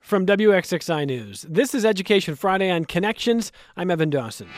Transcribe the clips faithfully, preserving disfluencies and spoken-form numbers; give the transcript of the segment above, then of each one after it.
From W X X I News, this is Education Friday on Connections. I'm Evan Dawson.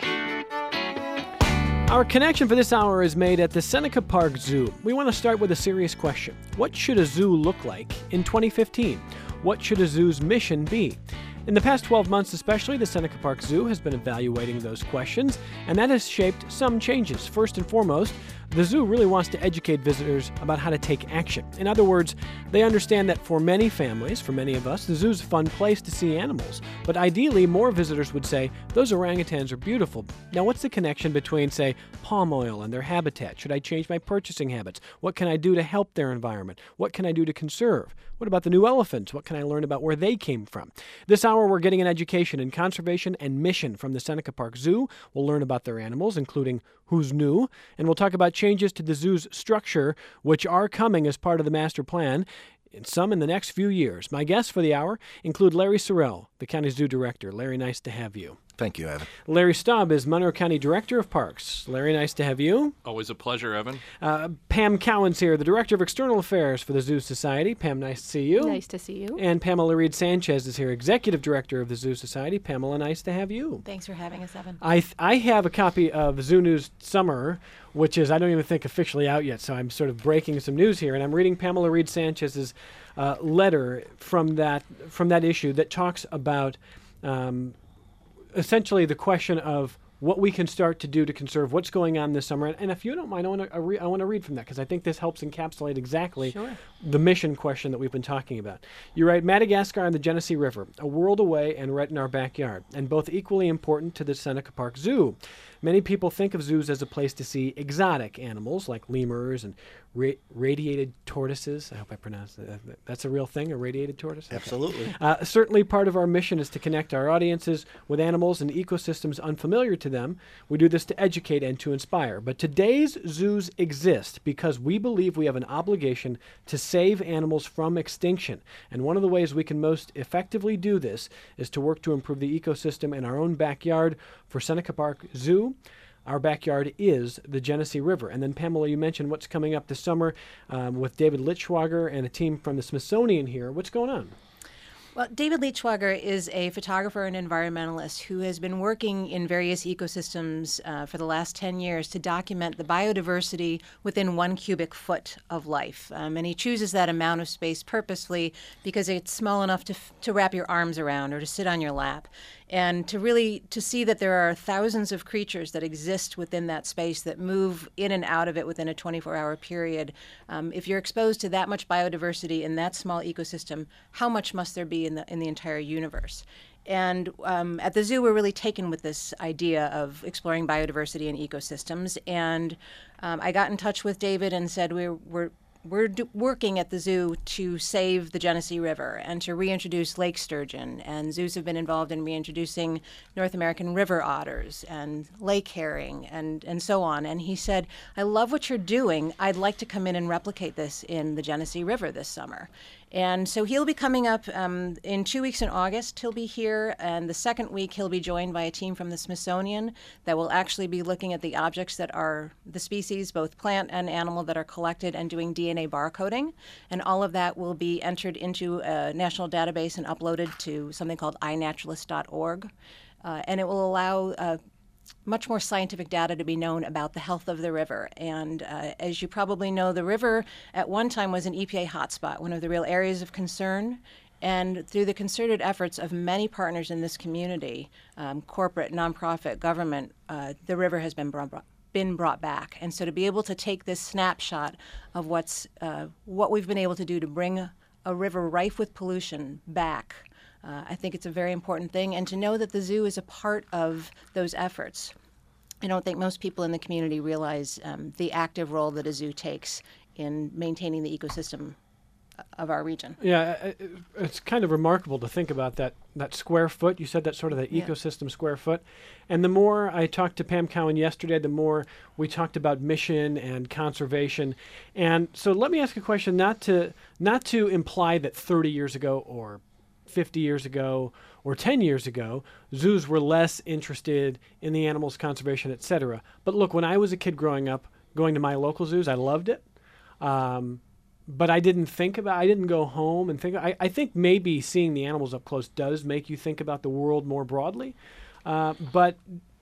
Our connection for this hour is made at the Seneca Park Zoo. We want to start with a serious question. What should a zoo look like in twenty fifteen? What should a zoo's mission be? In the past twelve months especially, the Seneca Park Zoo has been evaluating those questions, and that has shaped some changes. First and foremost, the zoo really wants to educate visitors about how to take action. In other words, they understand that for many families, for many of us, the zoo's a fun place to see animals. But ideally, more visitors would say, those orangutans are beautiful. Now, what's the connection between, say, palm oil and their habitat? Should I change my purchasing habits? What can I do to help their environment? What can I do to conserve? What about the new elephants? What can I learn about where they came from? This hour, we're getting an education in conservation and mission from the Seneca Park Zoo. We'll learn about their animals, including who's new, and we'll talk about changes to the zoo's structure, which are coming as part of the master plan, and some in the next few years. My guests for the hour include Larry Sorrell, the county zoo director. Larry, nice to have you. Thank you, Evan. Larry Staub is Monroe County Director of Parks. Larry, nice to have you. Always a pleasure, Evan. Uh, Pam Cowan's here, the Director of External Affairs for the Zoo Society. Pam, nice to see you. Nice to see you. And Pamela Reed Sanchez is here, Executive Director of the Zoo Society. Pamela, nice to have you. Thanks for having us, Evan. I th- I have a copy of Zoo News Summer, which is, I don't even think, officially out yet, so I'm sort of breaking some news here, and I'm reading Pamela Reed Sanchez's uh, letter from that from that issue that talks about um, essentially the question of what we can start to do to conserve what's going on this summer. And, and if you don't mind, I want to re- I want to read from that because I think this helps encapsulate exactly Sure. the mission question that we've been talking about. You write, Madagascar and the Genesee River, a world away and right in our backyard, and both equally important to the Seneca Park Zoo. Many people think of zoos as a place to see exotic animals like lemurs and ra- radiated tortoises. I hope I pronounced that. That's a real thing, a radiated tortoise? Okay. Absolutely. Uh, certainly part of our mission is to connect our audiences with animals and ecosystems unfamiliar to them. We do this to educate and to inspire. But today's zoos exist because we believe we have an obligation to save animals from extinction. And one of the ways we can most effectively do this is to work to improve the ecosystem in our own backyard. For Seneca Park Zoo, our backyard is the Genesee River. And then, Pamela, you mentioned what's coming up this summer um, with David Lichtschwager and a team from the Smithsonian here. What's going on? Well, David Lichtschwager is a photographer and environmentalist who has been working in various ecosystems uh, for the last ten years to document the biodiversity within one cubic foot of life. Um, and he chooses that amount of space purposefully because it's small enough to, f- to wrap your arms around or to sit on your lap. And to really to see that there are thousands of creatures that exist within that space that move in and out of it within a twenty-four hour period. Um, if you're exposed to that much biodiversity in that small ecosystem, how much must there be in the in the entire universe? And um, at the zoo, we're really taken with this idea of exploring biodiversity and ecosystems. And um, I got in touch with David and said we're we're We're do- working at the zoo to save the Genesee River and to reintroduce lake sturgeon. And zoos have been involved in reintroducing North American river otters and lake herring and, and so on. And he said, I love what you're doing. I'd like to come in and replicate this in the Genesee River this summer. And so he'll be coming up um, in two weeks in August. He'll be here. And the second week, he'll be joined by a team from the Smithsonian that will actually be looking at the objects that are the species, both plant and animal, that are collected and doing D N A barcoding. And all of that will be entered into a national database and uploaded to something called i naturalist dot org. Uh, and it will allow uh, much more scientific data to be known about the health of the river. And uh, as you probably know, the river at one time was an E P A hotspot, one of the real areas of concern. And through the concerted efforts of many partners in this community, um, corporate, nonprofit, government, uh, the river has been brought, been brought back. And so to be able to take this snapshot of what's uh, what we've been able to do to bring a, a river rife with pollution back, Uh, I think it's a very important thing, and to know that the zoo is a part of those efforts. I don't think most people in the community realize um, the active role that a zoo takes in maintaining the ecosystem of our region. Yeah, it, it's kind of remarkable to think about that that square foot. You said that's sort of the Yeah. ecosystem square foot. And the more I talked to Pam Cowan yesterday, the more we talked about mission and conservation. And so let me ask a question, not to not to imply that thirty years ago or fifty years ago or ten years ago, zoos were less interested in the animals, conservation, et cetera. But look, when I was a kid growing up, going to my local zoos, I loved it. Um, but I didn't think about, I didn't go home and think, I, I think maybe seeing the animals up close does make you think about the world more broadly. Uh, but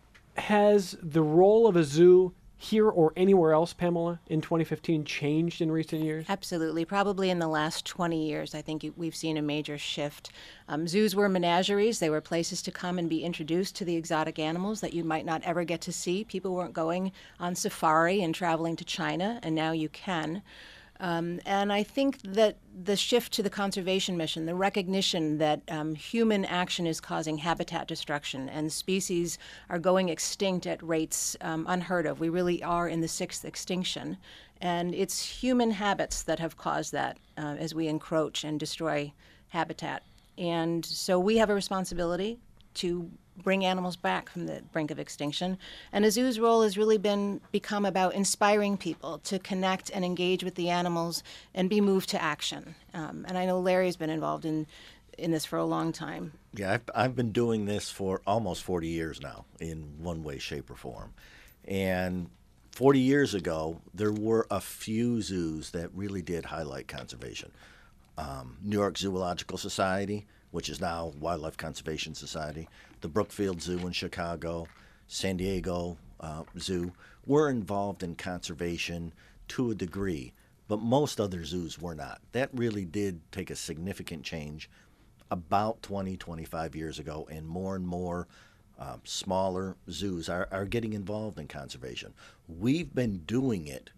has the role of a zoo here or anywhere else, Pamela, in twenty fifteen changed in recent years? Absolutely. Probably in the last twenty years, I think we've seen a major shift. Um, zoos were menageries. They were places to come and be introduced to the exotic animals that you might not ever get to see. People weren't going on safari and traveling to China, and now you can. Um, and I think that the shift to the conservation mission, the recognition that um, human action is causing habitat destruction and species are going extinct at rates um, unheard of. We really are in the sixth extinction. And it's human habits that have caused that uh, as we encroach and destroy habitat. And so we have a responsibility to bring animals back from the brink of extinction. And a zoo's role has really been become about inspiring people to connect and engage with the animals and be moved to action. Um, and I know Larry's been involved in in this for a long time. Yeah, I've, I've been doing this for almost forty years now in one way, shape, or form. And forty years ago, there were a few zoos that really did highlight conservation. Um, New York Zoological Society, which is now Wildlife Conservation Society, the Brookfield Zoo in Chicago, San Diego uh, Zoo, were involved in conservation to a degree, but most other zoos were not. That really did take a significant change about twenty, twenty-five years ago, and more and more um, smaller zoos are, are getting involved in conservation. We've been doing it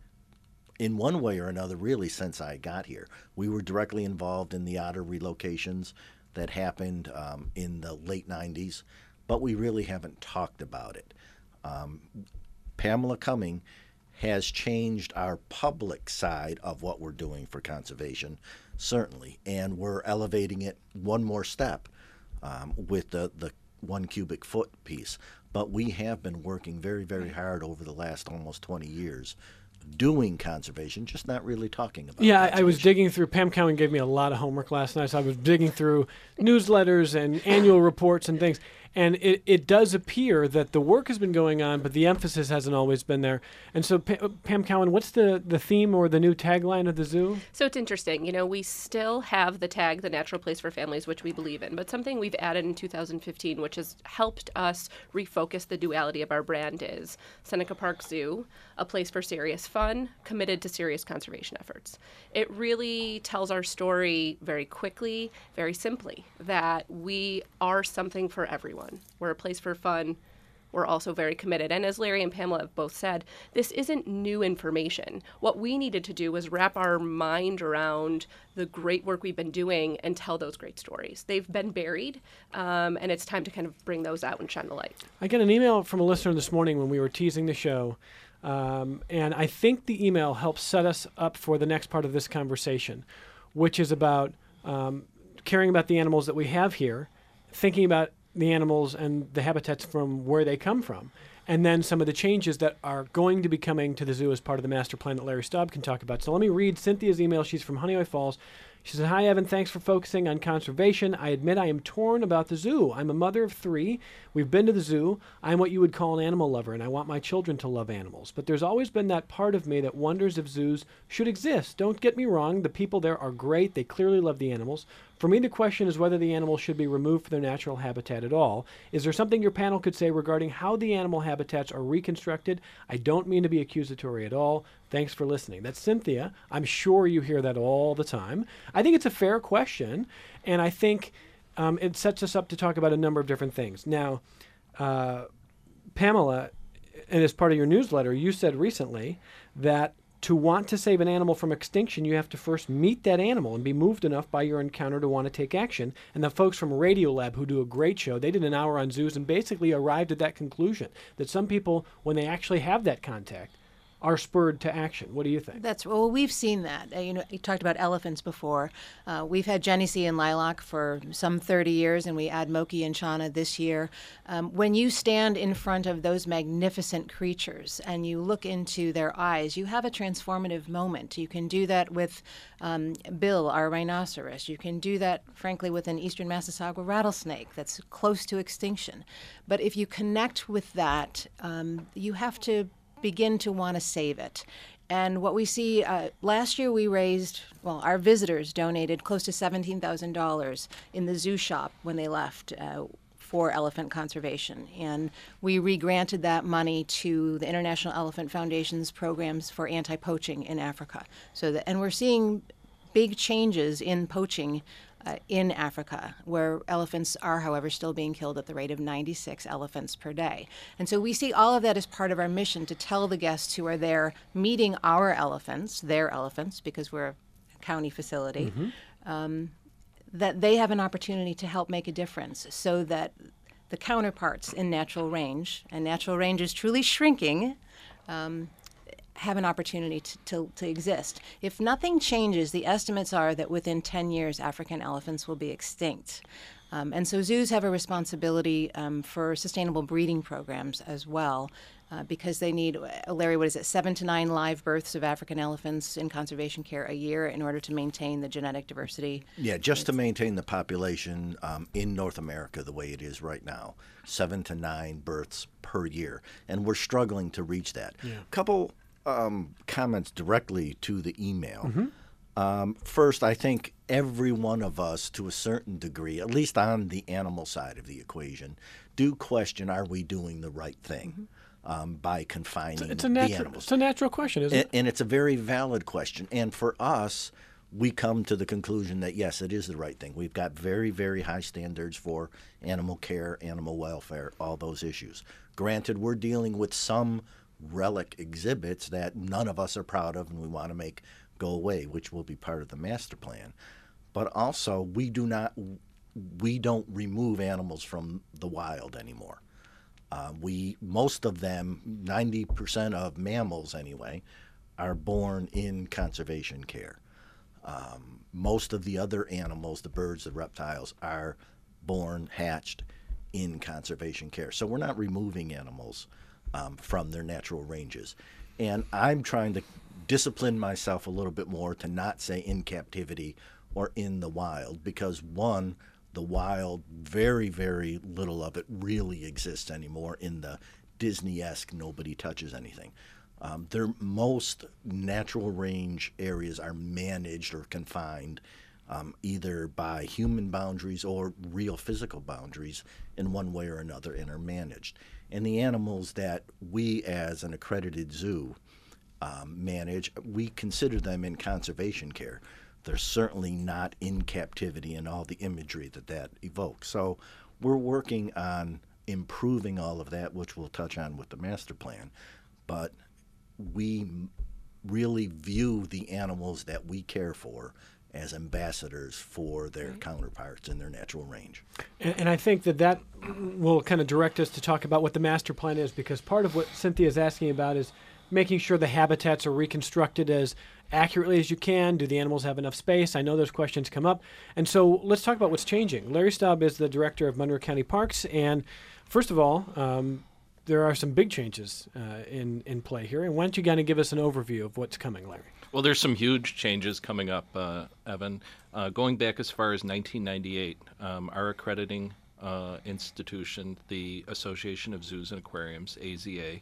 in one way or another really since I got here. We were directly involved in the otter relocations that happened um, in the late nineties, but we really haven't talked about it. Um, Pamela Cumming has changed our public side of what we're doing for conservation, certainly, and we're elevating it one more step um, with the, the one cubic foot piece. But we have been working very, very hard over the last almost twenty years doing conservation, just not really talking about it. Yeah, I, I was digging through, Pam Cowan gave me a lot of homework last night, so I was digging through newsletters and annual reports and things. And it, it does appear that the work has been going on, but the emphasis hasn't always been there. And so, pa- Pam Cowan, what's the, the theme or the new tagline of the zoo? So it's interesting. You know, we still have the tag, the natural place for families, which we believe in, but something we've added in two thousand fifteen, which has helped us refocus the duality of our brand, is Seneca Park Zoo, a place for serious fun, committed to serious conservation efforts. It really tells our story very quickly, very simply, that we are something for everyone. We're a place for fun. We're also very committed. And as Larry and Pamela have both said, this isn't new information. What we needed to do was wrap our mind around the great work we've been doing and tell those great stories. They've been buried, um, and it's time to kind of bring those out and shine the light. I got an email from a listener this morning when we were teasing the show, um, and I think the email helps set us up for the next part of this conversation, which is about um, caring about the animals that we have here, thinking about the animals and the habitats from where they come from, and then some of the changes that are going to be coming to the zoo as part of the master plan that Larry Staub can talk about. So let me read Cynthia's email. She's from Honeoye Falls. She says, "Hi, Evan. Thanks for focusing on conservation. I admit I am torn about the zoo. I'm a mother of three. We've been to the zoo. I'm what you would call an animal lover, and I want my children to love animals. But there's always been that part of me that wonders if zoos should exist. Don't get me wrong. The people there are great. They clearly love the animals. For me, the question is whether the animals should be removed from their natural habitat at all. Is there something your panel could say regarding how the animal habitats are reconstructed? I don't mean to be accusatory at all. Thanks for listening." That's Cynthia. I'm sure you hear that all the time. I think it's a fair question, and I think um, it sets us up to talk about a number of different things. Now, uh, Pamela, and as part of your newsletter, you said recently that to want to save an animal from extinction, you have to first meet that animal and be moved enough by your encounter to want to take action. And the folks from Radiolab, who do a great show, they did an hour on zoos and basically arrived at that conclusion, that some people, when they actually have that contact, are spurred to action. What do you think? That's well, we've seen that. Uh, you know, you talked about elephants before. Uh, we've had Genesee and Lilac for some thirty years, and we add Moki and Chana this year. Um, when you stand in front of those magnificent creatures and you look into their eyes, you have a transformative moment. You can do that with um, Bill, our rhinoceros. You can do that, frankly, with an eastern Massasauga rattlesnake that's close to extinction. But if you connect with that, um, you have to begin to want to save it. And what we see, uh, last year we raised, well, our visitors donated close to seventeen thousand dollars in the zoo shop when they left uh, for elephant conservation. And we re-granted that money to the International Elephant Foundation's programs for anti-poaching in Africa. So that, and we're seeing big changes in poaching uh, in Africa, where elephants are, however, still being killed at the rate of ninety-six elephants per day. And so we see all of that as part of our mission to tell the guests who are there meeting our elephants, their elephants, because we're a county facility, mm-hmm. um, that they have an opportunity to help make a difference so that the counterparts in natural range, and natural range is truly shrinking, um, have an opportunity to, to, to exist. If nothing changes, the estimates are that within ten years, African elephants will be extinct. Um, and so zoos have a responsibility um, for sustainable breeding programs as well, uh, because they need, uh, Larry, what is it, seven to nine live births of African elephants in conservation care a year in order to maintain the genetic diversity. Yeah, just to maintain the population um, in North America the way it is right now, seven to nine births per year. And we're struggling to reach that. A yeah. couple um, comments directly to the email. Mm-hmm. Um, first, I think every one of us, to a certain degree, at least on the animal side of the equation, do question, are we doing the right thing mm-hmm. um, by confining it's a, it's a the natural, animals? It's a natural question, isn't and, it? And it's a very valid question. And for us, we come to the conclusion that, yes, it is the right thing. We've got very, very high standards for animal care, animal welfare, all those issues. Granted, we're dealing with some relic exhibits that none of us are proud of and we want to make go away, which will be part of the master plan. But also, we do not, we don't remove animals from the wild anymore. Uh, we, most of them, ninety percent of mammals anyway, are born in conservation care. Um, most of the other animals, the birds, the reptiles, are born, hatched in conservation care. So we're not removing animals um, from their natural ranges. And I'm trying to discipline myself a little bit more to not say in captivity or in the wild, because one, the wild, very, very little of it really exists anymore in the Disney-esque nobody touches anything. Um, their most natural range areas are managed or confined um, either by human boundaries or real physical boundaries in one way or another, and are managed. And the animals that we as an accredited zoo Um, manage, we consider them in conservation care. They're certainly not in captivity and all the imagery that that evokes. So we're working on improving all of that, which we'll touch on with the master plan. But we really view the animals that we care for as ambassadors for their right. counterparts in their natural range. And, and I think that that will kind of direct us to talk about what the master plan is, because part of what Cynthia is asking about is making sure the habitats are reconstructed as accurately as you can. Do the animals have enough space? I know those questions come up. And so let's talk about what's changing. Larry Staub is the director of Monroe County Parks. And first of all, um, there are some big changes uh, in, in play here. And why don't you kind of give us an overview of what's coming, Larry? Well, there's some huge changes coming up, uh, Evan. Uh, going back as far as nineteen ninety-eight, um, our accrediting uh, institution, the Association of Zoos and Aquariums, A Z A,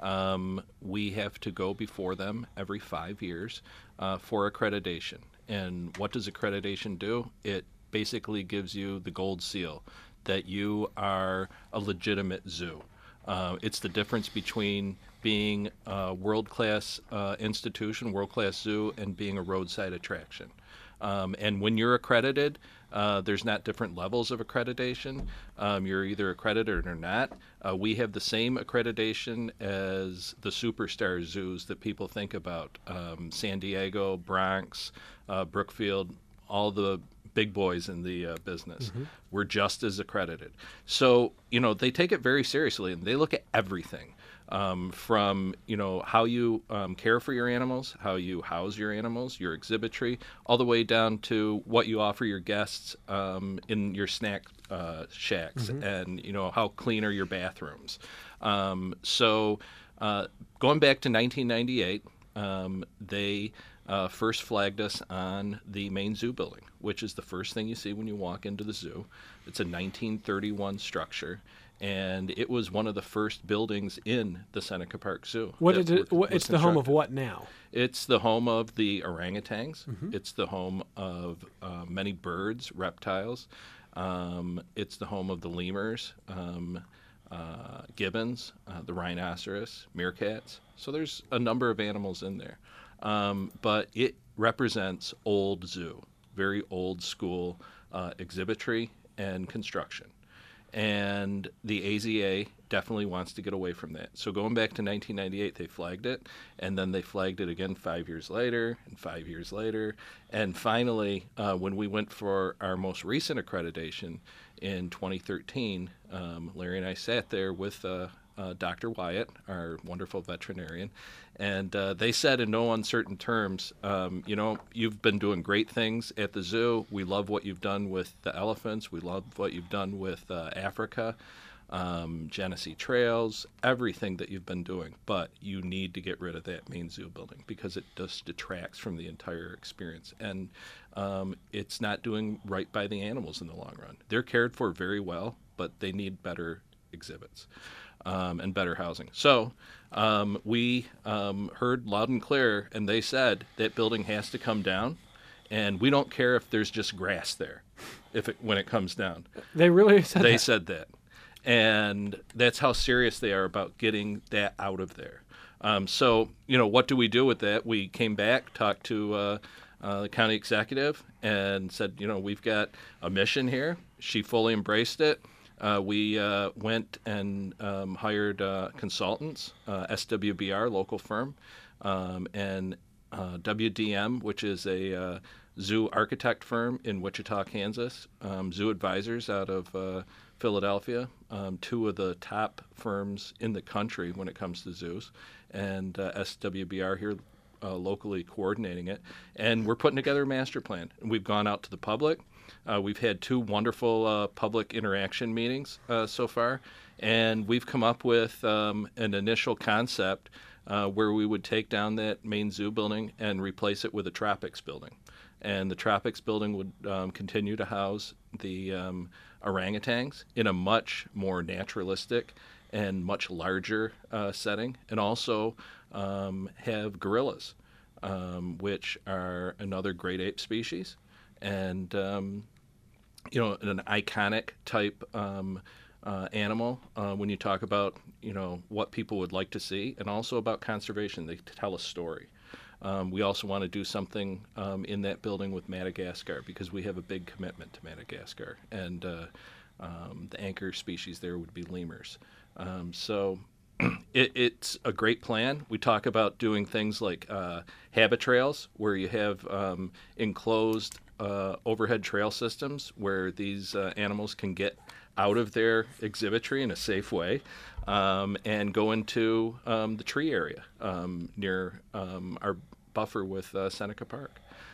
Um, we have to go before them every five years uh, for accreditation. And what does accreditation do? It basically gives you the gold seal that you are a legitimate zoo. Uh, it's the difference between being a world-class uh, institution, world-class zoo, and being a roadside attraction. Um, and when you're accredited, uh, there's not different levels of accreditation. Um, you're either accredited or not. Uh, we have the same accreditation as the superstar zoos that people think about. Um, San Diego, Bronx, uh, Brookfield, all the big boys in the uh, business. Mm-hmm. We're just as accredited. So, you know, they take it very seriously, and they look at everything. Um, from, you know, how you um, care for your animals, how you house your animals, your exhibitry, all the way down to what you offer your guests um, in your snack uh, shacks, mm-hmm. and, you know, how clean are your bathrooms. Um, so uh, going back to nineteen ninety-eight, um, they uh, first flagged us on the main zoo building, which is the first thing you see when you walk into the zoo. It's a nineteen thirty-one structure. and it was one of the first buildings in the Seneca Park Zoo. What that is it? was- What, was it's the home of constructed. what now? It's the home of the orangutans. It's the home of uh, many birds, reptiles. Um, it's the home of the lemurs, um, uh, gibbons, uh, the rhinoceros, meerkats. So there's a number of animals in there. Um, but it represents old zoo, very old school uh, exhibitry and construction. And the A Z A definitely wants to get away from that. So going back to nineteen ninety-eight, they flagged it, and then they flagged it again five years later, and five years later. And finally, uh, when we went for our most recent accreditation in twenty thirteen, um, Larry and I sat there with uh, uh, Doctor Wyatt, our wonderful veterinarian, and uh, they said in no uncertain terms, um, you know, you've been doing great things at the zoo. We love what you've done with the elephants. We love what you've done with uh, Africa, um, Genesee Trails, everything that you've been doing. But you need to get rid of that main zoo building because it just detracts from the entire experience. And um, it's not doing right by the animals in the long run. They're cared for very well, but they need better exhibits. Um, and better housing. So um, we um, heard loud and clear, and they said that building has to come down, and we don't care if there's just grass there, if it, when it comes down. They really said They that. said that, and that's how serious they are about getting that out of there. Um, so you know, what do we do with that? We came back, talked to uh, uh, the county executive, and said, you know, we've got a mission here. She fully embraced it. Uh, we uh, went and um, hired uh, consultants, uh, S W B R, local firm, um, and uh, W D M, which is a uh, zoo architect firm in Wichita, Kansas, um, Zoo Advisors out of uh, Philadelphia, um, two of the top firms in the country when it comes to zoos, and uh, S W B R here uh, locally coordinating it. And we're putting together a master plan. And we've gone out to the public. Uh, we've had two wonderful uh, public interaction meetings uh, so far, and we've come up with um, an initial concept uh, where we would take down that main zoo building and replace it with a tropics building. And the tropics building would um, continue to house the um, orangutans in a much more naturalistic and much larger uh, setting, and also um, have gorillas, um, which are another great ape species. And, um, you know, an iconic type um, uh, animal uh, when you talk about, you know, what people would like to see, and also about conservation. They tell a story. Um, we also want to do something um, in that building with Madagascar because we have a big commitment to Madagascar. And uh, um, the anchor species there would be lemurs. Um, so it, it's a great plan. We talk about doing things like uh, habit trails where you have um, enclosed Uh, overhead trail systems where these uh, animals can get out of their exhibitry in a safe way um, and go into um, the tree area um, near um, our buffer with uh, Seneca Park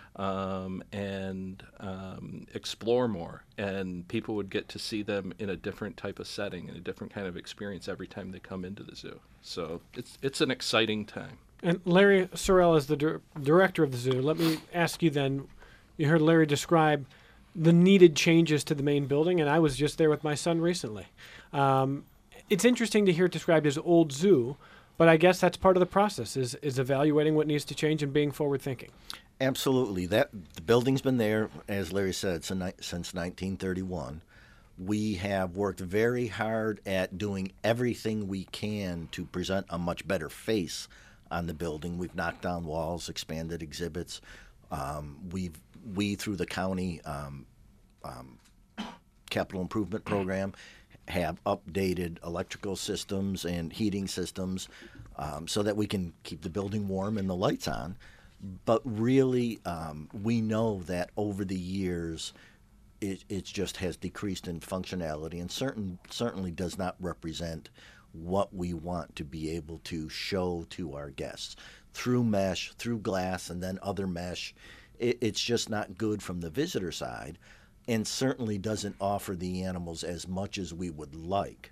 um, and um, explore more. And people would get to see them in a different type of setting and a different kind of experience every time they come into the zoo. So it's it's an exciting time. And Larry Sorrell is the dir- director of the zoo. Let me ask you then. You heard Larry describe the needed changes to the main building, and I was just there with my son recently. Um, it's interesting to hear it described as old zoo, but I guess that's part of the process, is, is evaluating what needs to change and being forward-thinking. Absolutely. That the building's been there, as Larry said, since nineteen thirty-one. We have worked very hard at doing everything we can to present a much better face on the building. We've knocked down walls, expanded exhibits. Um, we've we through the county um, um, capital improvement program have updated electrical systems and heating systems um, so that we can keep the building warm and the lights on. But really, um, we know that over the years, it, it just has decreased in functionality and certain certainly does not represent what we want to be able to show to our guests through mesh, through glass, and then other mesh. It, it's just not good from the visitor side, and certainly doesn't offer the animals as much as we would like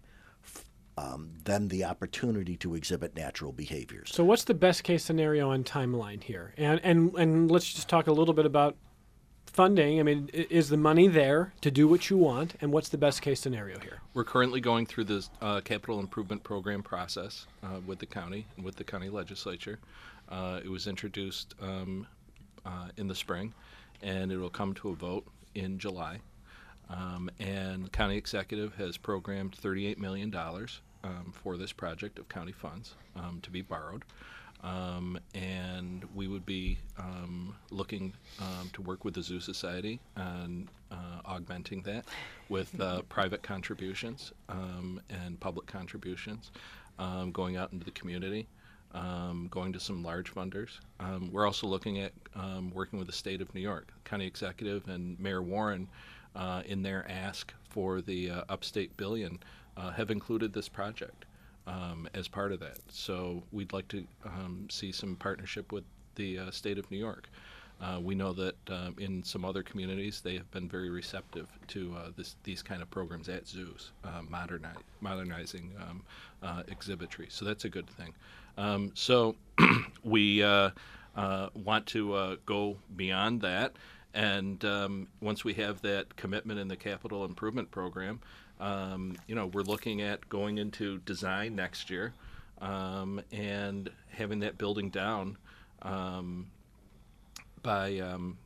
um, them the opportunity to exhibit natural behaviors. So what's the best case scenario and timeline here? And, and, and let's just talk a little bit about funding? I mean, i- is the money there to do what you want, and what's the best case scenario here? We're currently going through the uh, capital improvement program process uh, with the county and with the county legislature. Uh, it was introduced um, uh, in the spring, and it will come to a vote in July. Um, and the county executive has programmed thirty-eight million dollars um, for this project of county funds um, to be borrowed. Um, and we would be um, looking um, to work with the Zoo Society on uh, augmenting that with uh, private contributions um, and public contributions, um, going out into the community, um, going to some large funders. Um, we're also looking at um, working with the state of New York. County Executive and Mayor Warren, uh, in their ask for the uh, upstate billion, uh, have included this project. Um, as part of that. So we'd like to um, see some partnership with the uh, state of New York. Uh, we know that um, in some other communities they have been very receptive to uh, this, these kind of programs at zoos, uh, moderni- modernizing um, uh, exhibitry. So that's a good thing. Um, so we uh, uh, want to uh, go beyond that. And um, once we have that commitment in the capital improvement program, Um, you know, we're looking at going into design next year um, and having that building down um, by um,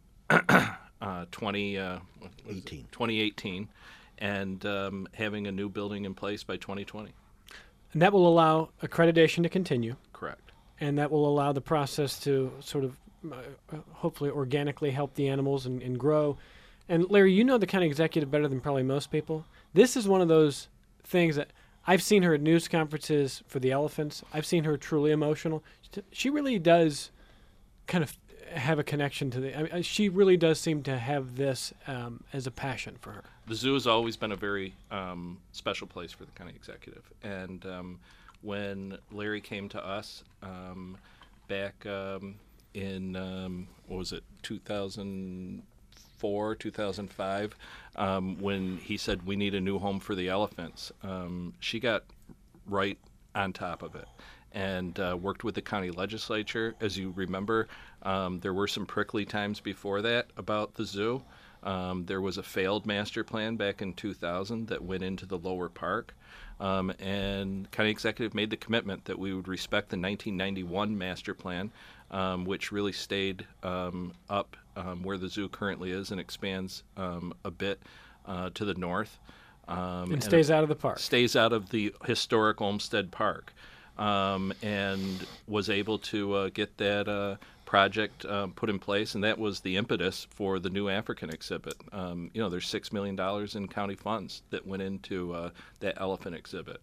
uh, twenty, uh, eighteen. twenty eighteen and um, having a new building in place by twenty twenty. And that will allow accreditation to continue, Correct. and that will allow the process to sort of uh, hopefully organically help the animals and, and grow. And Larry, you know the county executive better than probably most people. This is one of those things that I've seen her at news conferences for the elephants. I've seen her truly emotional. She really does kind of have a connection to the. I mean, she really does seem to have this um, as a passion for her. The zoo has always been a very um, special place for the county executive. And um, when Larry came to us um, back um, in, um, what was it, two thousand four, two thousand five, um, when he said we need a new home for the elephants, um, she got right on top of it and uh, worked with the county legislature. As you remember, um, there were some prickly times before that about the zoo. Um, there was a failed master plan back in two thousand that went into the lower park. Um, and county executive made the commitment that we would respect the nineteen ninety-one master plan, um, which really stayed um, up um, where the zoo currently is and expands um, a bit uh, to the north. Um, And stays out of the park. Stays out of the historic Olmsted Park, um, and was able to uh, get that uh, project um, put in place, and that was the impetus for the new African exhibit. Um, you know, there's six million dollars in county funds that went into uh, that elephant exhibit.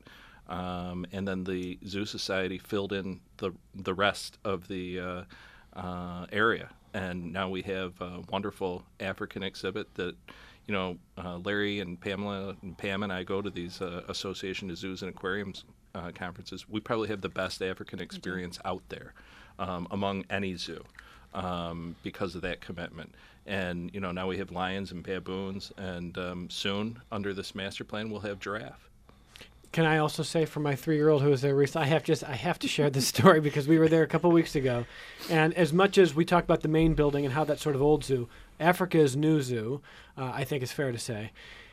Um, and then the Zoo Society filled in the the rest of the uh, uh, area, and now we have a wonderful African exhibit that, you know, uh, Larry and Pamela and Pam and I go to these uh, Association of Zoos and Aquariums uh, conferences. We probably have the best African experience out there um, among any zoo um, because of that commitment. And, you know, now we have lions and baboons, and um, soon under this master plan we'll have giraffe. Can I also say for my three-year-old who was there recently, I have just I have to share this story because we were there a couple weeks ago, and as much as we talk about the main building and how that's sort of old zoo, Africa's new zoo, uh, I think is fair to say.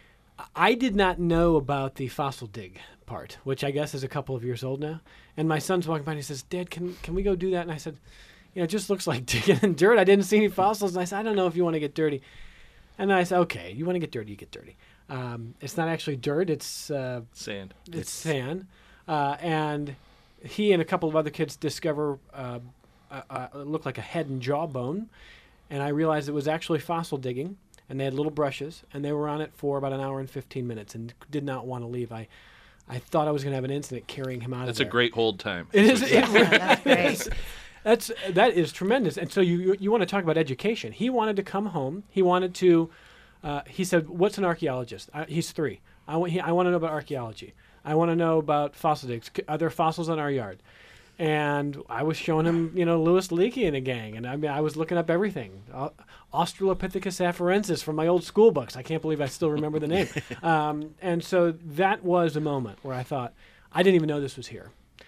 I did not know about the fossil dig part, which I guess is a couple of years old now. And my son's walking by and he says, "Dad, can can we go do that?" And I said, "You know, it just looks like digging in dirt. I didn't see any fossils." And I said, "I don't know if you want to get dirty." And I said, "Okay, you want to get dirty, you get dirty." Um, it's not actually dirt; it's uh, Sand. it's, It's- sand. Uh, and he and a couple of other kids discover uh, uh, uh, it looked like a head and jawbone, and I realized it was actually fossil digging. And they had little brushes, and they were on it for about an hour and fifteen minutes, and did not want to leave. I, I thought I was going to have an incident carrying him out That's of a there. great hold time. It is. It really That's great. That's that is tremendous. And so you you, you want to talk about education? He wanted to come home. He wanted to. Uh, he said, "What's an archaeologist?" I, he's three. I want. He, I want to know about archaeology. I want to know about fossil digs. C- Are there fossils in our yard? And I was showing him, you know, Louis Leakey and a gang, and I mean, I was looking up everything. Uh, Australopithecus afarensis from my old school books. I can't believe I still remember the name. um, and so that was a moment where I thought, I didn't even know this was here.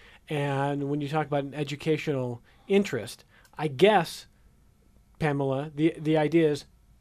And when you talk about an educational interest, I guess, Pamela, the the idea is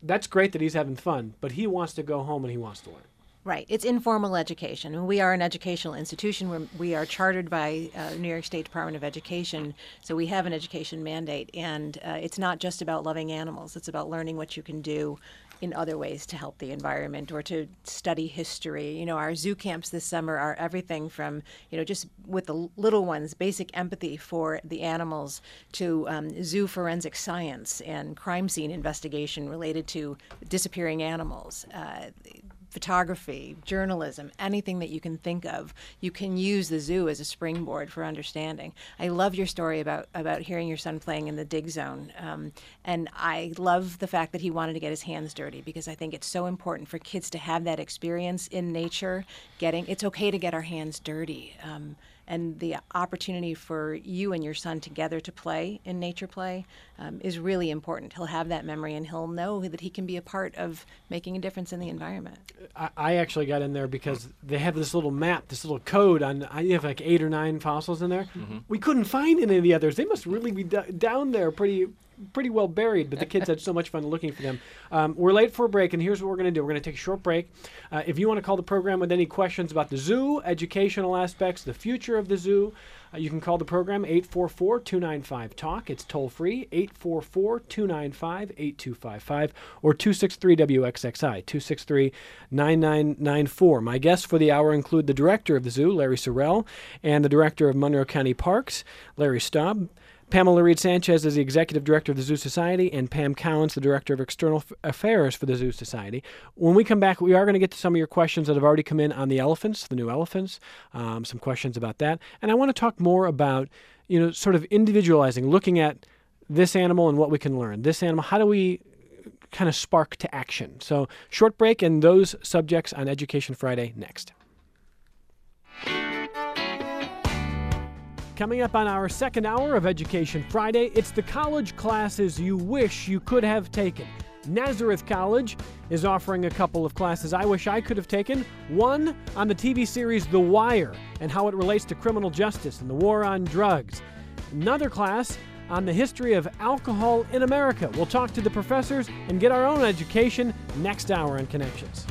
that's great that he's having fun, but he wants to go home and he wants to learn. Right. It's informal education. And we are an educational institution. We're, we are chartered by uh, New York State Department of Education, so we have an education mandate. And uh, it's not just about loving animals. It's about learning what you can do in other ways to help the environment or to study history. You know, our zoo camps this summer are everything from, you know, just with the little ones, basic empathy for the animals to um, zoo forensic science and crime scene investigation related to disappearing animals. Uh, photography, journalism, anything that you can think of, you can use the zoo as a springboard for understanding. I love your story about, about hearing your son playing in the dig zone. Um, and I love the fact that he wanted to get his hands dirty, because I think it's so important for kids to have that experience in nature, getting, it's okay to get our hands dirty. Um, and the opportunity for you and your son together to play in nature play um, is really important. He'll have that memory, and he'll know that he can be a part of making a difference in the environment. I, I actually got in there because they have this little map, this little code on, I have like eight or nine fossils in there. Mm-hmm. We couldn't find any of the others. They must really be d- down there pretty pretty well buried, but the kids had so much fun looking for them. Um, we're late for a break, and here's what we're going to do. We're going to take a short break. Uh, if you want to call the program with any questions about the zoo, educational aspects, the future of the zoo, uh, you can call the program eight four four, two nine five, talk. It's toll free, eight four four, two nine five, eight two five five, or two six three W X X I, two six three, nine nine nine four. My guests for the hour include the director of the zoo, Larry Sorrell, and the director of Monroe County Parks, Larry Staub. Pamela Reed Sanchez is the executive director of the Zoo Society, and Pam Cowens, the director of external f- affairs for the Zoo Society. When we come back, we are going to get to some of your questions that have already come in on the elephants, the new elephants, um, some questions about that. And I want to talk more about, you know, sort of individualizing, looking at this animal and what we can learn. This animal, how do we kind of spark to action? So short break and those subjects on Education Friday next. Coming up on our second hour of Education Friday, it's the college classes you wish you could have taken. Nazareth College is offering a couple of classes I wish I could have taken. One on the T V series The Wire and how it relates to criminal justice and the war on drugs. Another class on the history of alcohol in America. We'll talk to the professors and get our own education next hour on Connections.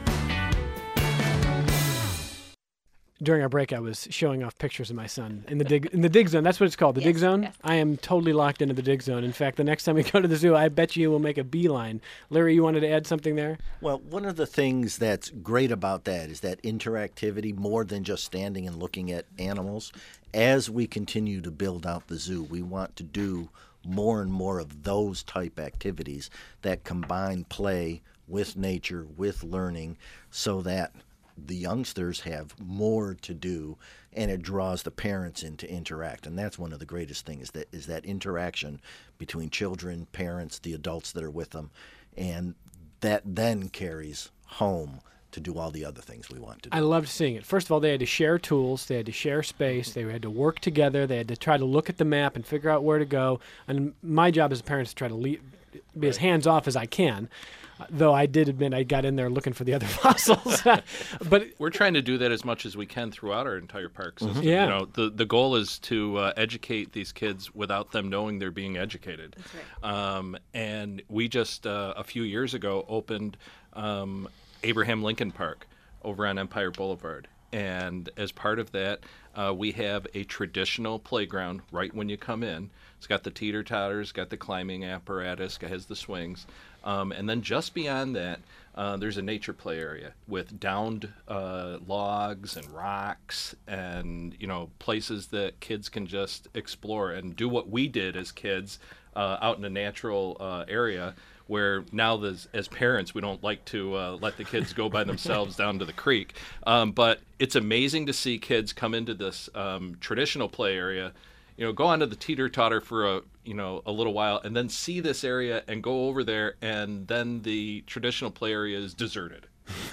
During our break, I was showing off pictures of my son in the dig in the dig zone. That's what it's called, the Yes, dig zone. yes. I am totally locked into the dig zone. In fact, the next time we go to the zoo, I bet you we'll make a beeline. Larry, you wanted to add something there? Well, one of the things that's great about that is that interactivity, more than just standing and looking at animals. As we continue to build out the zoo, we want to do more and more of those type activities that combine play with nature, with learning, so that the youngsters have more to do, and it draws the parents in to interact. And that's one of the greatest things, that is that interaction between children, parents, the adults that are with them, and that then carries home to do all the other things we want to do. I loved seeing it. First of all, they had to share tools, they had to share space, they had to work together, they had to try to look at the map and figure out where to go. And my job as a parent is to try to lead, be as hands-off as I can. Though I did admit I got in there looking for the other fossils. But we're trying to do that as much as we can throughout our entire park system. Yeah. You know, the the goal is to uh, educate these kids without them knowing they're being educated. That's right. Um, and we just uh, a few years ago opened um, Abraham Lincoln Park over on Empire Boulevard. And as part of that, uh, we have a traditional playground right when you come in. It's got the teeter-totters, got the climbing apparatus, it has the swings. Um, and then just beyond that, uh, there's a nature play area with downed uh, logs and rocks and, you know, places that kids can just explore and do what we did as kids uh, out in a natural uh, area, where now as, as parents we don't like to uh, let the kids go by themselves down to the creek. Um, but it's amazing to see kids come into this um, traditional play area, you know, go onto the teeter-totter for a, you know, a little while, and then see this area and go over there, and then the traditional play area is deserted.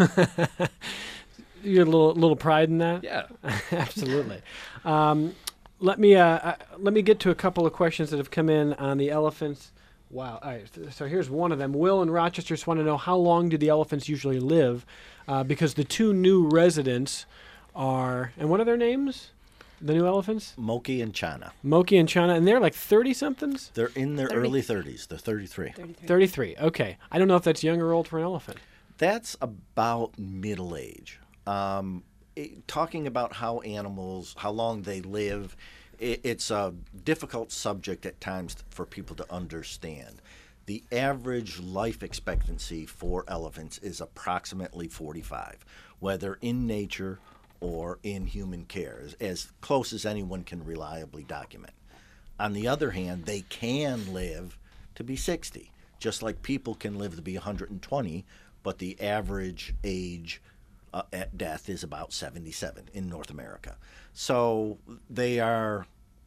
you get a little little pride in that? Yeah. Absolutely. Um, let me uh, uh, let me get to a couple of questions that have come in on the elephants. Wow. All right. So here's one of them. Will in Rochester just want to know, how long do the elephants usually live? Uh, because the two new residents are, and what are their names? the new elephants? Moki and Chana. Moki and Chana, and they're like thirty-somethings? They're in their thirty. early thirties. They're thirty-three. thirty-three, okay. I don't know if that's young or old for an elephant. That's about middle age. Um, it- talking about how animals, how long they live, it, it's a difficult subject at times for people to understand. The average life expectancy for elephants is approximately forty-five, whether in nature or in human care, as, as close as anyone can reliably document. On the other hand, they can live to be sixty, just like people can live to be one hundred twenty, but the average age uh, at death is about seventy-seven in North America. So they are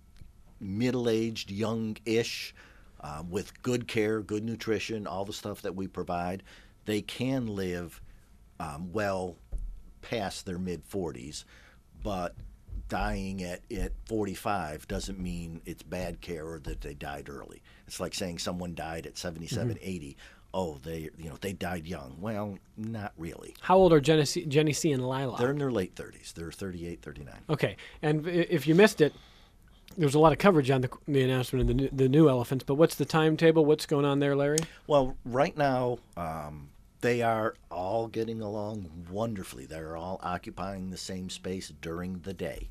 middle-aged, young-ish, uh, with good care, good nutrition, all the stuff that we provide. They can live um, well past their mid-forties, but dying at, at forty-five doesn't mean it's bad care or that they died early. It's like saying someone died at seventy-seven, eighty. Oh, they you know they died young. Well, not really. How old are Jenny C, Jenny C and Lilac? They're in their late thirties. They're thirty-eight, thirty-nine. Okay, and i- if you missed it, there was a lot of coverage on the, the announcement of the new, the new elephants, but what's the timetable? What's going on there, Larry? Well, right now, um, they are all getting along wonderfully. They're all occupying the same space during the day.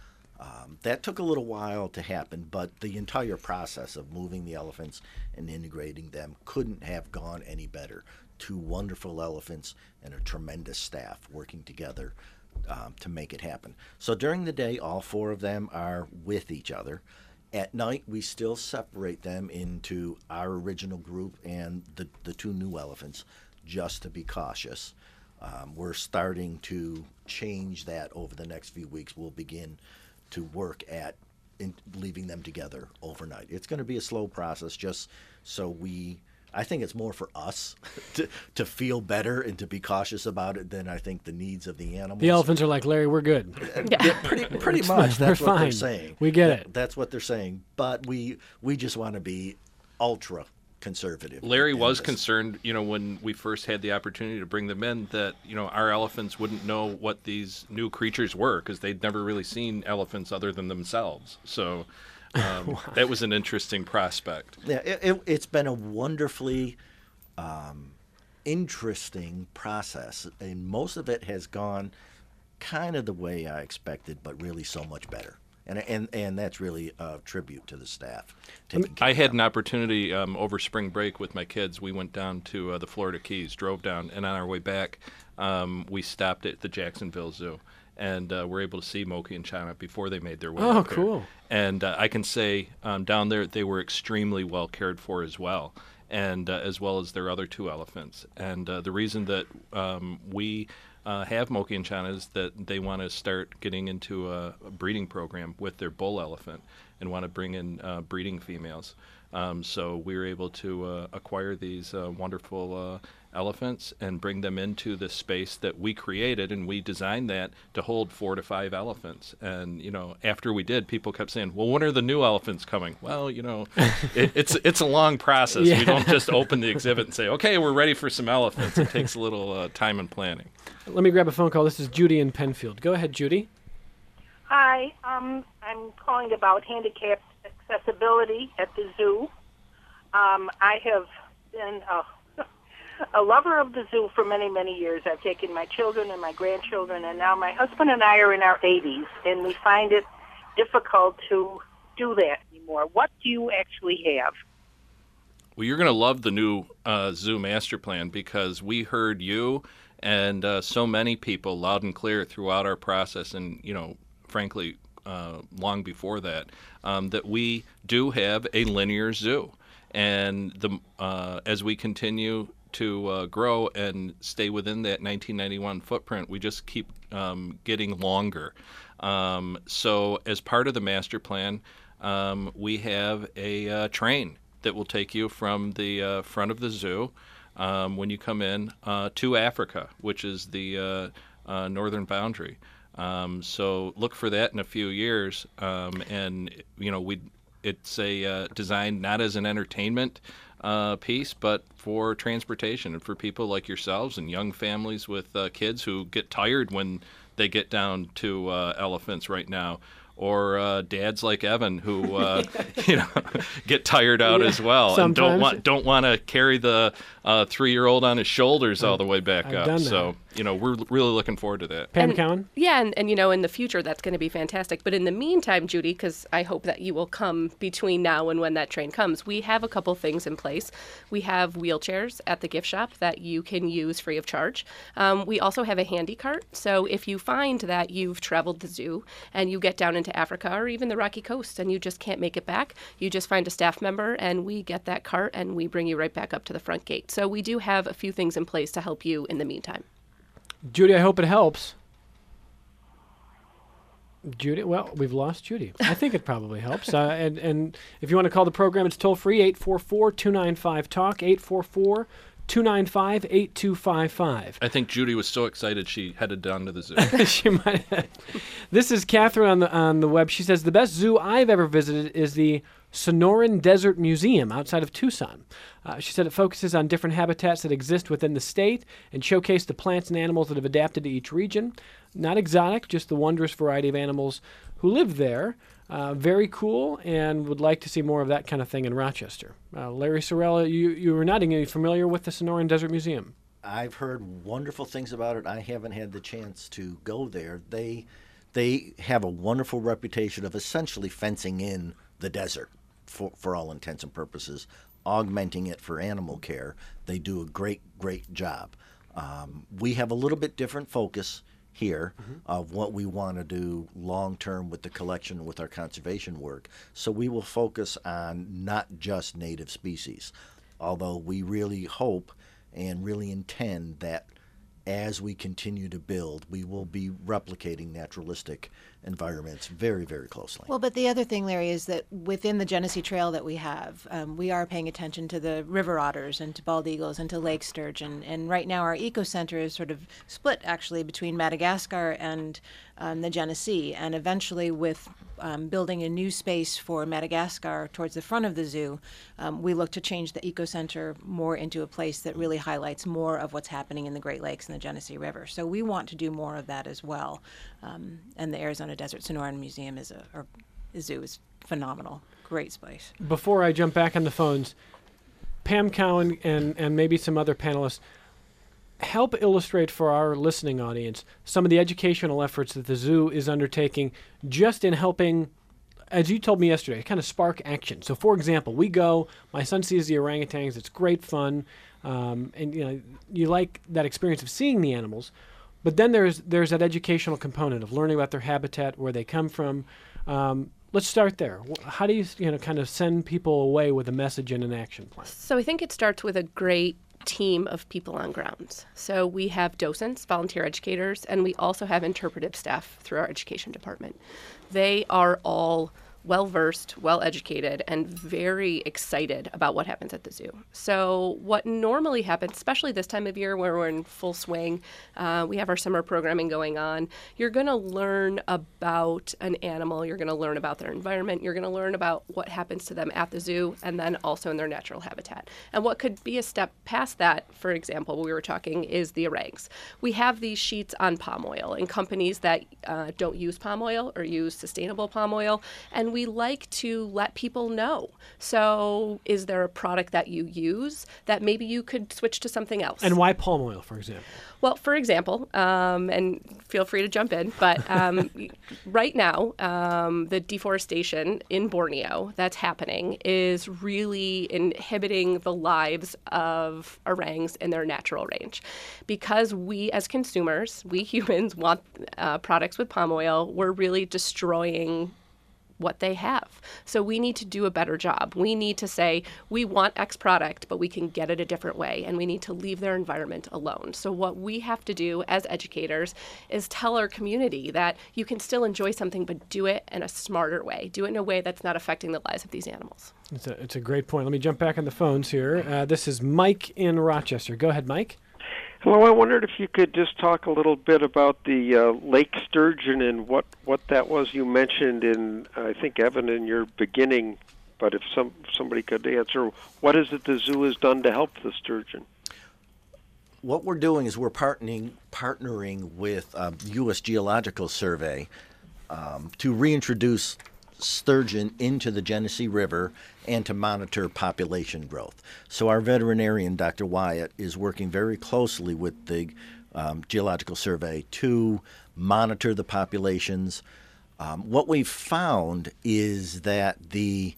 Um, that took a little while to happen, but the entire process of moving the elephants and integrating them couldn't have gone any better. Two wonderful elephants and a tremendous staff working together um, to make it happen. So during the day, all four of them are with each other. At night, we still separate them into our original group and the, the two new elephants, just to be cautious. Um, we're starting to change that over the next few weeks. We'll begin to work at in leaving them together overnight. It's going to be a slow process, just so we. I think it's more for us to to feel better and to be cautious about it than I think the needs of the animals. The elephants are like, Larry, we're good. Yeah, pretty pretty It's much. fine. That's We're what they're fine. saying. We get That- it. That's what they're saying. But we we just want to be ultra conservative. Larry in was this. concerned, you know, when we first had the opportunity to bring them in, that, you know, our elephants wouldn't know what these new creatures were because they'd never really seen elephants other than themselves. So um, that was an interesting prospect. Yeah, it, it, it's been a wonderfully um, interesting process, and most of it has gone kind of the way I expected, but really so much better. And and and that's really a tribute to the staff. taking care I of had them. an opportunity um, over spring break with my kids. We went down to uh, the Florida Keys, drove down, and on our way back, um, we stopped at the Jacksonville Zoo, and uh, were able to see Moki and Chana before they made their way. Oh, up there. cool. And uh, I can say um, down there they were extremely well cared for as well, and uh, as well as their other two elephants. And uh, the reason that um, we uh, have Moki and Chana is that they want to start getting into a, a breeding program with their bull elephant and want to bring in uh, breeding females. Um, so we were able to uh, acquire these uh, wonderful uh, elephants and bring them into the space that we created, and we designed that to hold four to five elephants. And you know, after we did, people kept saying, "Well, when are the new elephants coming?" Well, you know, it, it's it's a long process. Yeah. We don't just open the exhibit and say, "Okay, we're ready for some elephants." It takes a little uh, time and planning. Let me grab a phone call. This is Judy in Penfield. Go ahead, Judy. Hi, um, I'm calling about handicapped accessibility at the zoo. Um, I have been a, a lover of the zoo for many, many years. I've taken my children and my grandchildren, and now my husband and I are in our eighties, and we find it difficult to do that anymore. What do you actually have? Well, you're going to love the new uh, zoo master plan, because we heard you and uh, so many people loud and clear throughout our process, and you know, frankly, uh, long before that, um, that we do have a linear zoo, and the uh, as we continue to uh, grow and stay within that nineteen ninety-one footprint, we just keep um, getting longer. Um, so, as part of the master plan, um, we have a uh, train that will take you from the uh, front of the zoo um, when you come in uh, to Africa, which is the uh, uh, northern boundary. Um, so look for that in a few years, um, and you know we it's a uh, designed not as an entertainment uh, piece, but for transportation and for people like yourselves and young families with uh, kids who get tired when they get down to uh, elephants right now, or uh, dads like Evan who uh, you know get tired out Yeah, as well and sometimes. don't want don't want to carry the uh, three-year-old on his shoulders all the way back I've up. done that. So you know we're really looking forward to that. Pam And- Cowan? Yeah, and, and you know, in the future, that's going to be fantastic. But in the meantime, Judy, because I hope that you will come between now and when that train comes, we have a couple things in place. We have wheelchairs at the gift shop that you can use free of charge. Um, we also have a handy cart. So if you find that you've traveled the zoo and you get down into Africa or even the Rocky Coast and you just can't make it back, you just find a staff member and we get that cart and we bring you right back up to the front gate. So we do have a few things in place to help you in the meantime. Judy, I hope it helps. Judy, well, we've lost Judy. I think it probably helps. Uh, and, and if you want to call the program, it's toll free, eight four four, two nine five, talk, eight four four, two nine five, eight two five five. I think Judy was so excited she headed down to the zoo. She might have. This is Catherine on the on the web. She says the best zoo I've ever visited is the Sonoran Desert Museum outside of Tucson. Uh, she said it focuses on different habitats that exist within the state and showcase the plants and animals that have adapted to each region. Not exotic, just the wondrous variety of animals who live there. Uh, very cool, and would like to see more of that kind of thing in Rochester. Uh, Larry Sorella, you, you were nodding. Are you familiar with the Sonoran Desert Museum? I've heard wonderful things about it. I haven't had the chance to go there. They they have a wonderful reputation of essentially fencing in the desert for, for all intents and purposes, augmenting it for animal care. They do a great, great job. Um, we have a little bit different focus here mm-hmm. of what we want to do long term with the collection, with our conservation work. So we will focus on not just native species, although we really hope and really intend that as we continue to build, we will be replicating naturalistic environments very, very closely. Well, but the other thing, Larry, is that within the Genesee Trail that we have, um, we are paying attention to the river otters and to bald eagles and to lake sturgeon. And right now our eco center is sort of split, actually, between Madagascar and um, the Genesee. And eventually, with um, building a new space for Madagascar towards the front of the zoo, um, we look to change the eco center more into a place that really highlights more of what's happening in the Great Lakes and the Genesee River. So we want to do more of that as well. Um, and the Arizona Desert Sonoran Museum is a, or zoo is phenomenal. Great space. Before I jump back on the phones, Pam Cowan and, and maybe some other panelists, help illustrate for our listening audience some of the educational efforts that the zoo is undertaking just in helping, as you told me yesterday, kind of spark action. So, for example, we go, my son sees the orangutans, it's great fun, um, and you know, you like that experience of seeing the animals. But then there's there's that educational component of learning about their habitat, where they come from. Um, let's start there. How do you you know kind of send people away with a message and an action plan? So I think it starts with a great team of people on grounds. So we have docents, volunteer educators, and we also have interpretive staff through our education department. They are all well-versed, well-educated, and very excited about what happens at the zoo. So what normally happens, especially this time of year where we're in full swing, uh, we have our summer programming going on, you're going to learn about an animal, you're going to learn about their environment, you're going to learn about what happens to them at the zoo, and then also in their natural habitat. And what could be a step past that, for example, we were talking, is the orangs. We have these sheets on palm oil, and companies that uh, don't use palm oil or use sustainable palm oil, and we like to let people know. So is there a product that you use that maybe you could switch to something else? And why palm oil, for example? Well, for example, um, and feel free to jump in, but um, right now, um, the deforestation in Borneo that's happening is really inhibiting the lives of orangs in their natural range. Because we as consumers, we humans want uh, products with palm oil, we're really destroying what they have. So we need to do a better job. We need to say, we want X product, but we can get it a different way, and we need to leave their environment alone. So what we have to do as educators is tell our community that you can still enjoy something, but do it in a smarter way. Do it in a way that's not affecting the lives of these animals. It's a, it's a great point. Let me jump back on the phones here. Uh, this is Mike in Rochester. Go ahead, Mike. Hello, I wondered if you could just talk a little bit about the uh, lake sturgeon and what, what that was you mentioned in, I think, Evan, in your beginning, but if some somebody could answer, what is it the zoo has done to help the sturgeon? What we're doing is we're partnering, partnering with um, U S Geological Survey um, to reintroduce sturgeon into the Genesee River and to monitor population growth. So our veterinarian, Doctor Wyatt, is working very closely with the um, Geological Survey to monitor the populations. Um, what we've found is that the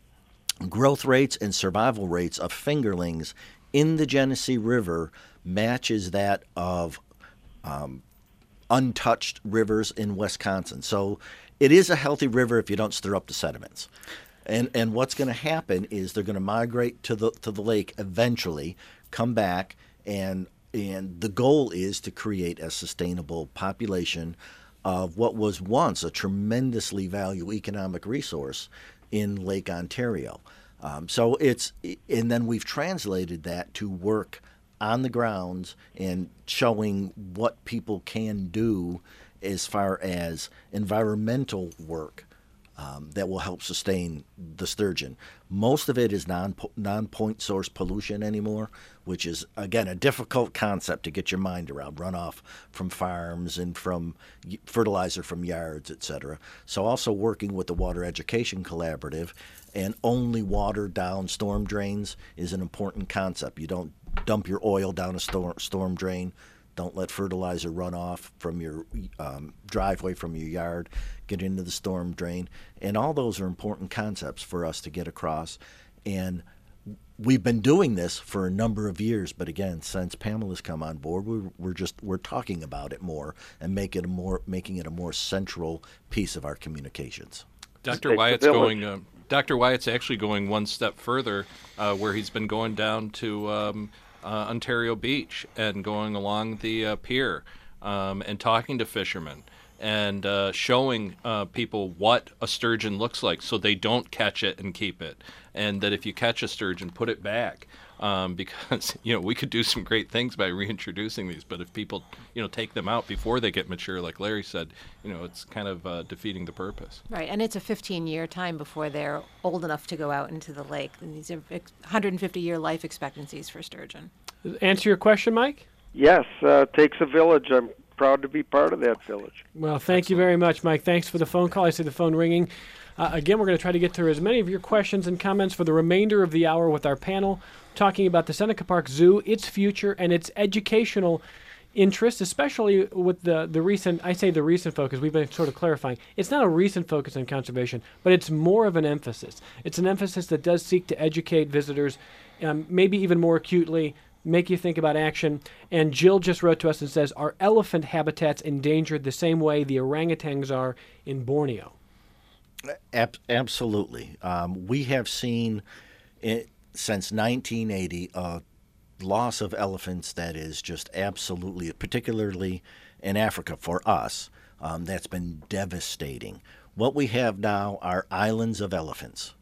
growth rates and survival rates of fingerlings in the Genesee River matches that of um, untouched rivers in Wisconsin. So it is a healthy river if you don't stir up the sediments. And and what's going to happen is they're going to migrate to the to the lake eventually, come back, and and the goal is to create a sustainable population of what was once a tremendously valuable economic resource in Lake Ontario. Um, so it's and then we've translated that to work on the grounds and showing what people can do as far as environmental work um, that will help sustain the sturgeon. Most of it is non non-point source pollution anymore, which is, again, a difficult concept to get your mind around, runoff from farms and from fertilizer from yards, et cetera. So also working with the Water Education Collaborative, and only water down storm drains is an important concept. You don't dump your oil down a storm, storm drain. Don't let fertilizer run off from your um, driveway, from your yard, get into the storm drain. And all those are important concepts for us to get across. And we've been doing this for a number of years, but again, since Pamela's come on board, we're, we're just we're talking about it more and make it a more making it a more central piece of our communications. Doctor Wyatt's going. Uh, Doctor Wyatt's actually going one step further, uh, where he's been going down to um, uh, Ontario Beach and going along the uh, pier um, and talking to fishermen and uh, showing uh, people what a sturgeon looks like, so they don't catch it and keep it, and that if you catch a sturgeon, put it back. Um, because, you know, we could do some great things by reintroducing these, but if people, you know, take them out before they get mature, like Larry said, you know, it's kind of uh, defeating the purpose. Right, and it's a fifteen-year time before they're old enough to go out into the lake. And these are one hundred fifty-year life expectancies for sturgeon. Answer your question, Mike? Yes, uh, takes a village. I'm proud to be part of that village. Well, thank you very much, Mike. Thanks for the phone call. I see the phone ringing. Uh, again, we're going to try to get through as many of your questions and comments for the remainder of the hour with our panel talking about the Seneca Park Zoo, its future, and its educational interest, especially with the, the recent, I say the recent focus, we've been sort of clarifying. It's not a recent focus on conservation, but it's more of an emphasis. It's an emphasis that does seek to educate visitors, um, maybe even more acutely, make you think about action. And Jill just wrote to us and says, are elephant habitats endangered the same way the orangutans are in Borneo? Ab- absolutely. Um, we have seen it, since nineteen eighty a loss of elephants that is just absolutely, particularly in Africa for us, um, that's been devastating. What we have now are islands of elephants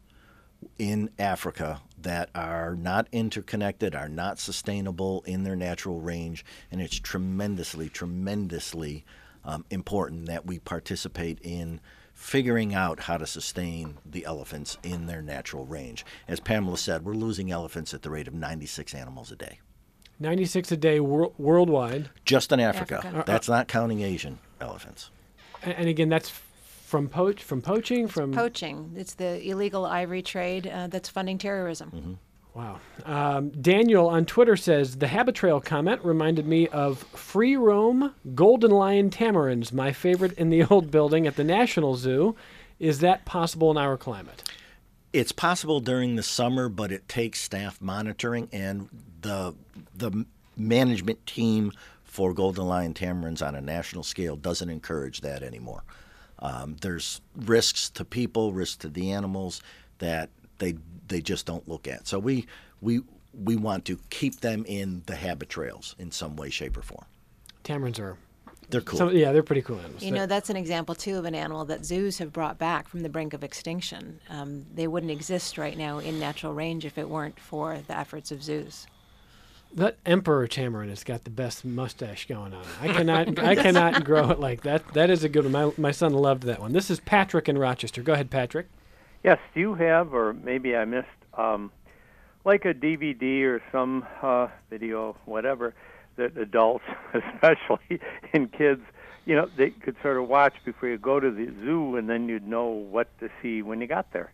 in Africa that are not interconnected, are not sustainable in their natural range, and it's tremendously, tremendously um, important that we participate in figuring out how to sustain the elephants in their natural range. As Pamela said, we're losing elephants at the rate of ninety-six animals a day. ninety-six a day wor- worldwide. Just in Africa. Africa. That's not counting Asian elephants. And, and again, that's from poach, from poaching, from Poaching. It's the illegal ivory trade uh, that's funding terrorism. Mm-hmm. Wow. Um, Daniel on Twitter says, the Habitrail comment reminded me of free roam golden lion tamarins, my favorite in the old building at the National Zoo. Is that possible in our climate? It's possible during the summer, but it takes staff monitoring, and the the management team for golden lion tamarins on a national scale doesn't encourage that anymore. Um, there's risks to people, risks to the animals that they they just don't look at. So we we we want to keep them in the Habitrails in some way, shape, or form. Tamarins are, They're cool. some, yeah, they're pretty cool animals. You know, that's an example, too, of an animal that zoos have brought back from the brink of extinction. Um, they wouldn't exist right now in natural range if it weren't for the efforts of zoos. That emperor tamarin has got the best mustache going on. I cannot, I cannot grow it like that. That is a good one. My, my son loved that one. This is Patrick in Rochester. Go ahead, Patrick. Yes, do you have, or maybe I missed, um, like a D V D or some uh, video, whatever, that adults, especially in kids, you know, they could sort of watch before you go to the zoo, and then you'd know what to see when you got there.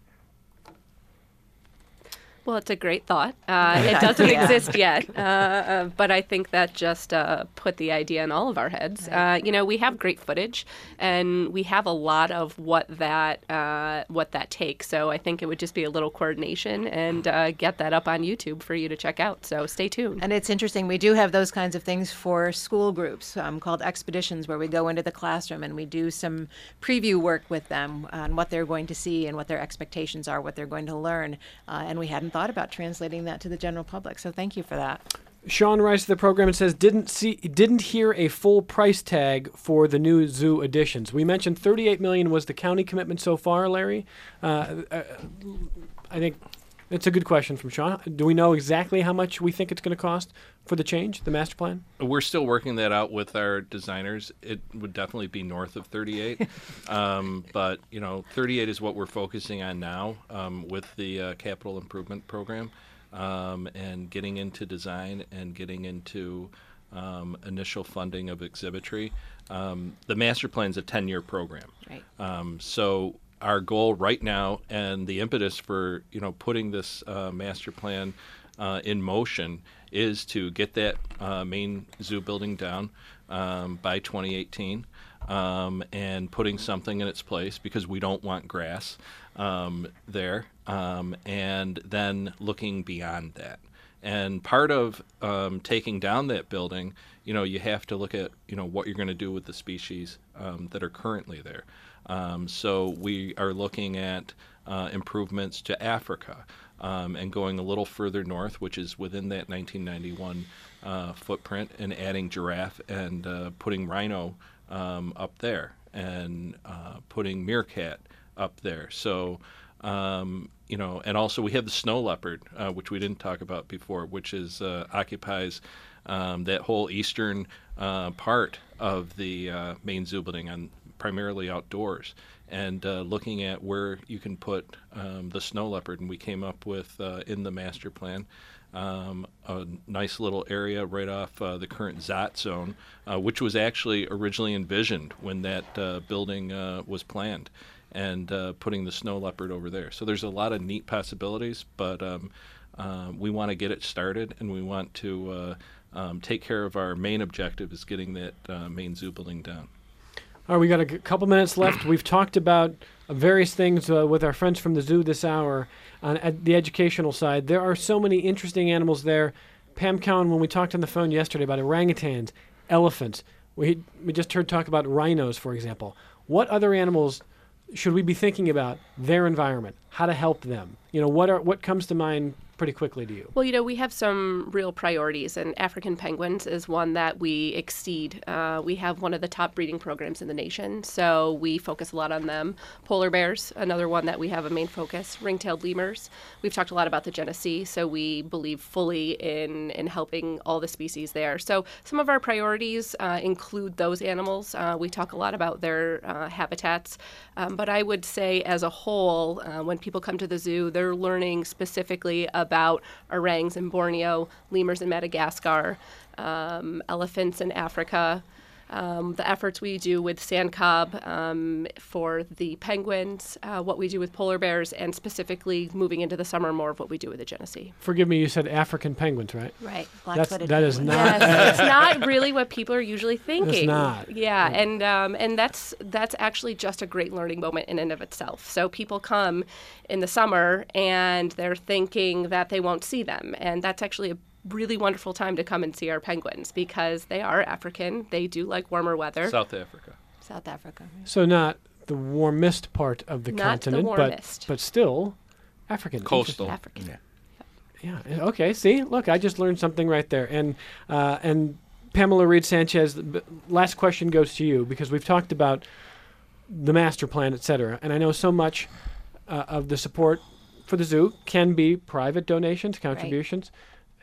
Well, it's a great thought. Uh, it doesn't exist yet, uh, uh, but I think that just uh, put the idea in all of our heads. Uh, you know, we have great footage, and we have a lot of what that uh, what that takes. So I think it would just be a little coordination and uh, get that up on YouTube for you to check out. So stay tuned. And it's interesting. We do have those kinds of things for school groups um, called expeditions, where we go into the classroom and we do some preview work with them on what they're going to see and what their expectations are, what they're going to learn. Uh, and we hadn't thought about translating that to the general public. So thank you for that. Sean writes to the program and says, didn't see, didn't hear a full price tag for the new zoo additions. We mentioned thirty-eight million dollars was the county commitment so far, Larry. Uh, uh, I think it's a good question from Sean. Do we know exactly how much we think it's going to cost for the change, the master plan? We're still working that out with our designers. It would definitely be north of thirty-eight. um, but, you know, thirty-eight is what we're focusing on now um, with the uh, capital improvement program um, and getting into design and getting into um, initial funding of exhibitry. Um, the master plan is a ten-year program. Right. Um, so our goal right now and the impetus for, you know, putting this uh, master plan uh, in motion is to get that uh, main zoo building down um, by twenty eighteen um, and putting something in its place, because we don't want grass um, there, um, and then looking beyond that. And part of um, taking down that building, you know, you have to look at, you know, what you're going to do with the species um, that are currently there. Um, so we are looking at uh, improvements to Africa um, and going a little further north, which is within that nineteen ninety-one uh, footprint, and adding giraffe and uh, putting rhino um, up there, and uh, putting meerkat up there. So, um, you know, and also we have the snow leopard, uh, which we didn't talk about before, which is uh, occupies um, that whole eastern uh, part of the uh, main zoo building, on primarily outdoors, and uh, looking at where you can put um, the snow leopard. And we came up with, uh, in the master plan, um, a nice little area right off uh, the current Z O T zone, uh, which was actually originally envisioned when that uh, building uh, was planned, and uh, putting the snow leopard over there. So there's a lot of neat possibilities, but um, uh, we want to get it started, and we want to uh, um, take care of our main objective, is getting that uh, main zoo building down. All right, we got a g- couple minutes left. We've talked about uh, various things uh, with our friends from the zoo this hour on at the educational side. There are so many interesting animals there. Pam Cowan, when we talked on the phone yesterday about orangutans, elephants, we we just heard talk about rhinos, for example. What other animals should we be thinking about their environment, how to help them? You know, what are what comes to mind pretty quickly to you? Well, you know, we have some real priorities, and African penguins is one that we exceed. Uh, we have one of the top breeding programs in the nation, so we focus a lot on them. Polar bears, another one that we have a main focus. Ring-tailed lemurs. We've talked a lot about the Genesee, so we believe fully in, in helping all the species there. So some of our priorities uh, include those animals. Uh, we talk a lot about their uh, habitats, um, but I would say as a whole, uh, when people come to the zoo, they're learning specifically about about orangs in Borneo, lemurs in Madagascar, um, elephants in Africa, um, the efforts we do with sand cob um, for the penguins, uh, what we do with polar bears, and specifically moving into the summer more of what we do with the Genesee. Forgive me, you said African penguins, right? Right, That's, black-footed that is penguins. not. Yes, it's not really what people are usually thinking. It's not. Yeah, and um, and that's that's actually just a great learning moment in and of itself. So people come in the summer and they're thinking that they won't see them, and that's actually a really wonderful time to come and see our penguins, because they are African. They do like warmer weather. South Africa. South Africa. Right? So not the warmest part of the Not the continent, warmest. but but still African. Coastal. African. Yeah. Yeah. Okay. See, look, I just learned something right there. And uh, and Pamela Reed Sanchez, the last question goes to you, because we've talked about the master plan, et cetera. And I know so much uh, of the support for the zoo can be private donations, contributions.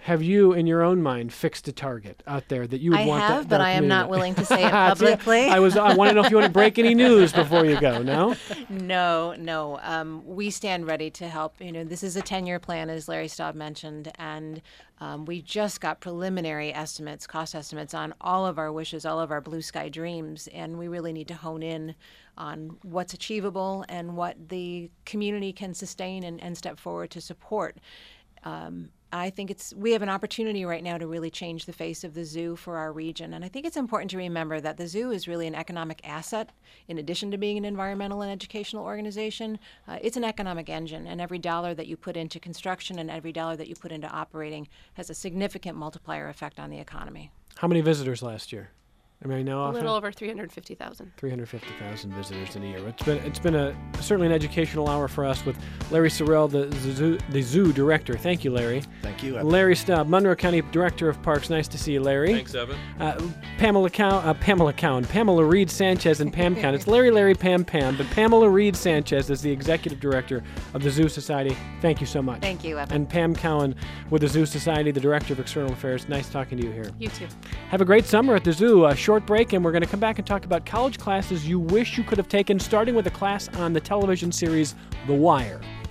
Have you, in your own mind, fixed a target out there that you would I want? have, that, but that I am not community- willing to say it See, publicly. I was. I want to know if you want to break any news before you go. No. No, no. Um, we stand ready to help. You know, this is a ten-year plan, as Larry Staub mentioned, and um, we just got preliminary estimates, cost estimates on all of our wishes, all of our blue sky dreams, and we really need to hone in on what's achievable and what the community can sustain and, and step forward to support. Um, I think it's we have an opportunity right now to really change the face of the zoo for our region. And I think it's important to remember that the zoo is really an economic asset in addition to being an environmental and educational organization. Uh, it's an economic engine, and every dollar that you put into construction and every dollar that you put into operating has a significant multiplier effect on the economy. How many visitors last year? I mean, I know A often. little over three hundred fifty thousand. three hundred fifty thousand visitors in a year. It's been it's been a certainly an educational hour for us with Larry Sorrell, the, the zoo the zoo director. Thank you, Larry. Thank you. Evan. Larry Staub, Monroe County Director of Parks. Nice to see you, Larry. Thanks, Evan. Uh, Pamela Cowan, uh, Pamela Cowan, Pamela Reed Sanchez, and Pam Cowan. It's Larry, Larry, Pam, Pam, but Pamela Reed Sanchez is the Executive Director of the Zoo Society. Thank you so much. Thank you, Evan. And Pam Cowan with the Zoo Society, the Director of External Affairs. Nice talking to you here. You too. Have a great summer at the zoo. A short break, and we're going to come back and talk about college classes you wish you could have taken, starting with a class on the television series The Wire.